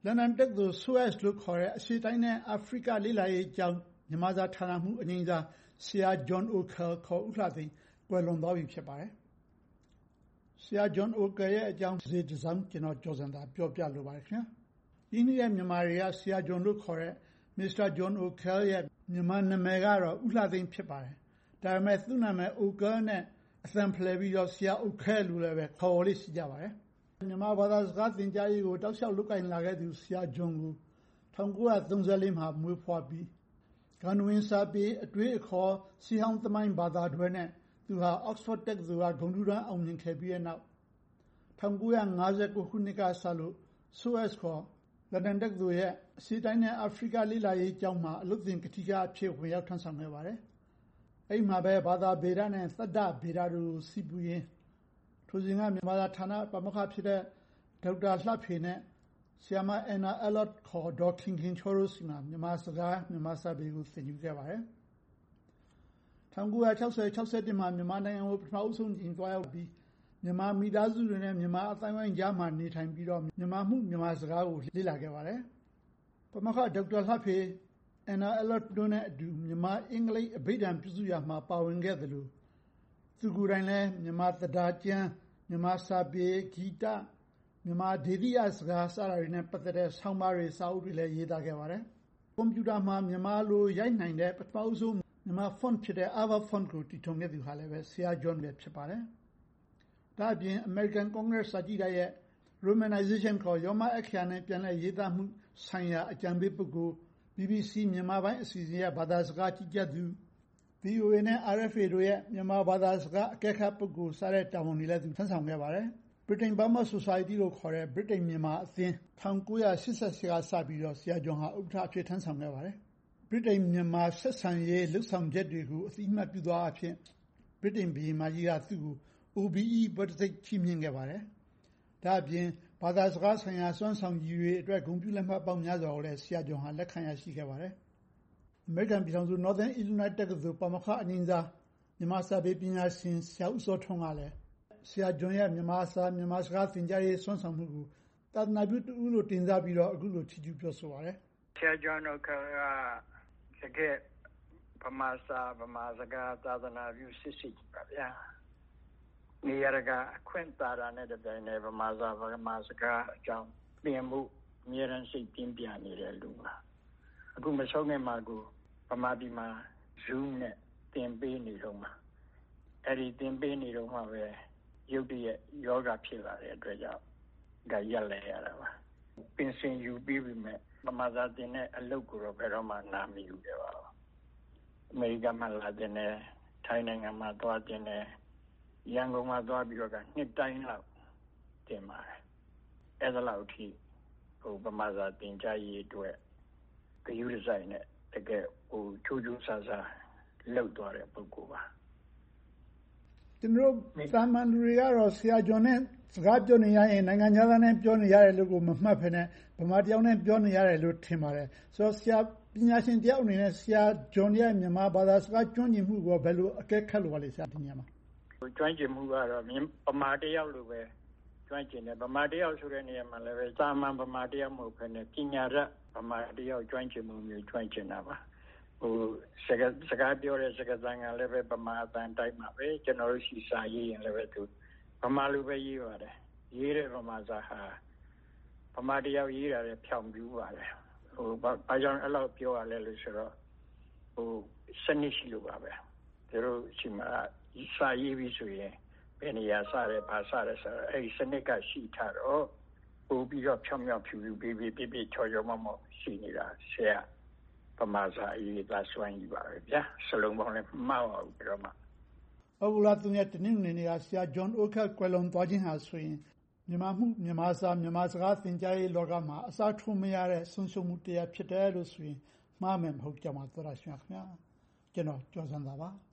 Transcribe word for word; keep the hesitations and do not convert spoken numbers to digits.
လန်ဒန်တက္ကသိုလ် ဆိုးအက်စ် လို့ခေါ်တဲ့အရှေ့တိုင်းနဲ့အာဖရိကလေ့လာရေးကျောင်းမြန်မာစာဌာနမှူးအငြိမ်းစားဆရာဂျွန်အိုကယ်ခေါ်ဦးလှသိန်းကွယ်လွန်သွားပြီဖြစ်ပါတယ်။ဆရာဂျွန်အိုကယ်ရဲ့အကြောင်းဇေတစောင်းကျွန်တော်ကျော်စံသာပြောပြလိုပါတယ်ခင်ဗျာ။ဒီနေ့ရဲ့မြန်မာတွေကဆရာဂျွန်လို့ခေါ်တဲ့မစ္စတာဂျွန်အိုကယ်ရဲ့မြန်မာနာမည်ကတော့ဦးလှသိန်းဖြစ်ပါတယ်။ဒါပေမဲ့သူ့နာမည်အိုကယ်နဲ့အသံဖလှယ်ပြီးတော့ဆရာအိုကယ်လို့လည်းပဲခေါ်လို့ရှိကြပါတယ်။မြန်မာဘာသာစကားသင်ကြားရေးကိုတောက်လျှောက်လုပ်ကိုင်လာခဲ့သူဆရာဂျွန်ကို၁၉၃၄မှာမွေးဖွားပြီးဂန္ဓဝင်စာပေအတွေးအခေါ်စီဟောင်းသမိုင်းဘာသာတွဲနဲ့သူဟာ Oxford တက္ကသိုလ်ကဂုဏ်ထူးတန်းအောင်မြင်ခဲ့ပြီးတဲ့နောက်၁၉၅၉ခုနှစ်ကစလို့ ဆိုးအက်စ် ခေါ်လန်ဒန်တက္ကသိုလ်ရဲ့အရှေ့တိုင်းနဲ့အာဖရိကလေ့လာရေးကျောင်းမှာအလုပ်သင်ကထိကအဖြစ်ဝင်ရောက်ထမ်းဆောင်ခဲ့ပါတယ်။အဲဒီမှာပဲဘာသာဗေဒနဲ့သတ္တဗေဒတို့စီပူရင်းထိုစဉ်ကမြန်မာဌာနပါမောက္ခဖြစ်တဲ့ဒေါက်တာလှဖေနဲ့ဆရာမအန်နာအဲလော့ဒ်ခေါ်ဒေါ်ခင်ခင်ချောတို့စီမှာမြန်မာစကားမြန်မာစာပေကိုသင်ယူခဲ့ပါတယ်။၁၉၆၀-၆၁မှာမြန်မာနိုင်ငံကိုပထမဦးဆုံးကြိမ်သွားရောက်ပြီးမြန်မာမိသားစုတွေနဲ့မြန်မာအသိုင်းအဝိုင်းကြားမှာနေထိုင်ပြီးတော့မြန်မာမှုမြန်မာစကားကိုလေ့လာခဲ့ပါတယ်။ပါမောက္ခဒေါက်တာလှဖေ၊အန်နာအဲလော့ဒ်တို့နဲ့အတူမြန်မာအင်္ဂလိပ်အဘိဓာန်ပြုစုရာမှာပါဝင်ခဲ့သလိုသူကိုယ်တိုင်လည်းမြန်မာသဒ္ဒါကျမ်း၊မြန်မာစာပေ၊ဂီတ၊မြန်မာဒေသီရစကားစတာတွေနဲ့ပတ်သက်တဲ့ဆောင်းပါးတွေစာအုပ်တွေလည်းရေးသားခဲ့ပါတယ်။ကွန်ပျူတာမှာမြန်မာလိုရိုက်နိုင်တဲ့ပထမဦးဆုံးမြန်မာ font ဖြစ်တဲ့ Ava Font ကိုတည်ထောင်ခဲ့သူဟာလည်းပဲဆရာဂျွန်ပဲဖြစ်ပါတယ်။ဒါ့အပြင် American Congress စာကြည့်တိုက်ရဲ့ Romanization ခေါ်ရောမအက္ခရာနဲ့ပြန်လည်ရေးသားမှုဆိုင်ရာအကြံပေးပုဂ္ဂိုလ်၊ ဘီဘီစီမြန်မာပိုင်းအစီအစဉ်ရဲ့ဘာသာစကားကြီးကြပ်သူ၊ ဗွီအိုအေနဲ့အာအက်ဖ်အေတို့ရဲ့မြန်မာဘာသာစကားအကဲခတ်ပုဂ္ဂိုလ်စတဲ့တာဝန်တွေလည်းသူထမ်းဆောင်ခဲ့ပါတယ်။ Britain Burma Society လို့ခေါ်တဲ့ဗြိတိန်မြန်မာအသင်း၁၉၈၈ကစပြီးတော့ဆရာဂျွန်ဟာဥက္ကဋ္ဌအဖြစ်ထမ်းဆောင်ခဲ့ပါတယ်။ဗြိတိန်မြန်မာဆက်ဆံရေးလုပ်ဆောင်ချက်တွေကိုအသိအမှတ်ပြုသောအားဖြင့်ဗြိတိန်ဘုရင်မကြီးကသူ့ကို အို ဘီ အီ ဘွဲ့တံဆိပ်ချီးမြှင့်ခဲ့ပါတယ်။ဒါ့အပြင်ဘာသာစကားဆိုင်ရာစွမ်းဆောင်ရည်တွေအတွက်ဂုဏ်ပြုလက်မှတ်ပေါင်းများစွာကိုလည်းဆရာဂျွန်ဟာလက်ခံရရှိခဲ့ပါတယ်။အမေရိကန်ပြည်ထောင်စု Northern Illinois တက္ကသိုလ်ပါမောက္ခအငြိမ်းစားမြန်မာစာပေပညာရှင်ဆရာဦးစောထွန်းကလည်းဆရာဂျွန်ရဲ့မြန်မာစာမြန်မာစကားသင်ကြားရေးစွမ်းဆောင်မှုကိုသာသနာပြုတဦးလို့တင်စားပြီးတော့အခုလိုချီးကျူးပြောဆိုပါတယ်။ဆရာဂျွန်အိုကယ်ကတကယ်ဗမာစာဗမာစကားသာသနာပြုစစ်စစ်ပါဗျာ။နေရာကအခွင့်သာတာနဲ့တပြိုင်တည်းဗမာစာဗမာစကားအကြောင်းသင်မှုအမြဲတမ်းစိတ်ပြင်းပြနေတဲ့လူပါ။အခုမဆုံးခင်မှာကိုဗမာပြည်မှာ Zoom နဲ့သင်ပေးနေတော့မှာအဲ့ဒီသင်ပေးနေတော့မှာပဲရုပ်တရက်ယောဂဖြစ်လာတဲ့အတွက်ကြောင့်ဒါရက်လဲရတာပါပင်စင်ယူပြီးပြီမဲ့ဗမာသာသင်တဲ့အလုပ်ကိုတော့ဘယ်တော့မှနားမယူခဲ့ပါဘူးအမေရိကန်မှာလာတဲ့နဲ့ထိုင်းနိုင်ငံမှာသွားတဲ့နဲ့ရန်ကုန်မှာသွားပြီးတော့ကနှစ်တိုင်းလောက်တင်ပါတယ်အဲ့ဒါလောက်ထိဟိုဗမာသာသင်ကြားရေးအတွက်ဂရုတစိုက်နဲ့တကယ်ဟိုချိုးချိုးဆာဆာလောက်သွားတဲ့ပုဂ္ဂိုလ်ပါကျွန်တော်သာမန်လူတွေကတော့ဆရာဂျွန်နဲ့စကားပြောနေရရင်နိုင်ငံသားနဲ့ပြောနေရတယ်လို့ကိုမမှတ်ဖ ೇನೆ ဗမာတယောက်နဲ့ပြောနေရတယ်လို့ထင်ပါတယ်ဆိုတော့ဆရာပညာရှင်တယောက်အနေနဲ့ဆရာဂျွန်ရဲ့မြန်မာဘာသာစကားကျွမ်းကျင်မှုကိုဘယ်လိုအကဲခတ်လို့ပါလဲဆရာဒီညမှာကျွမ်းကျင်မှုကတော့ဗမာတယောက်လိုပဲကျွမ်းကျင်တယ်ဗမာတယောက်ဆိုတဲ့နေရာမှာလည်းပဲသာမန်ဗမာတယောက်မဟုတ်ဘဲနဲ့ပညာရဗမာတယောက်ကျွမ်းကျင်မှုမျိုးကျွမ်းကျင်တာပါဟိုစကားစကားပြောတဲ့စကားသံကလည်းပဲဗမာအတန်တိုင်းမှာပဲကျွန်တော်တို့ရှိစာရေးရင်လည်းပဲသူဗမာလိုပဲရေးပါတယ်ရေးတဲ့ဗမာစာဟာဗမာတယောက်ရေးတာလည်းဖြောင်ပြူပါတယ်ဟိုဘာကြောင့်အဲ့လိုပြောရလဲလို့ဆိုတော့ဟိုစနစ်ရှိလို့ပါပဲသူတို့ရှိမှာစာရေးပြီးဆိုရင်ဘယ်နေရာစတယ်ဘာစတယ်ဆိုတော့အဲ့ဒီစနစ်ကရှိထားတော့ပို့ပြီးတော့ဖြောင်မြောက်ဖြူဖြူပေးပေးပြပြချော်ချော်မော့မော့ရှိနေတာဆရာဗမာစာရေးသားစွမ်းကြီးပါပဲဗျာစလုံးပေါင်းလည်းမှားပါဘူးပြီးတော့မှဩဂုတ်လ၃ရက်တနင်္ဂနွေနေ့ကဆရာဂျွန်အိုကယ်ကွယ်လွန်သွားခြင်းဟာဆိုရင်မြန်မာမှုမြန်မာစာမြန်မာစကားသင်ကြားရေးလောကမှာအစားထိုးမရတဲ့ဆုံးရှုံးမှုတရားဖြစ်တယ်လို့ဆိုရင်မှားမယ်မဟုတ်ကြမှာသောတာရှင်ခင်ဗျာကျွန်တော်ကျော်စံသာပါ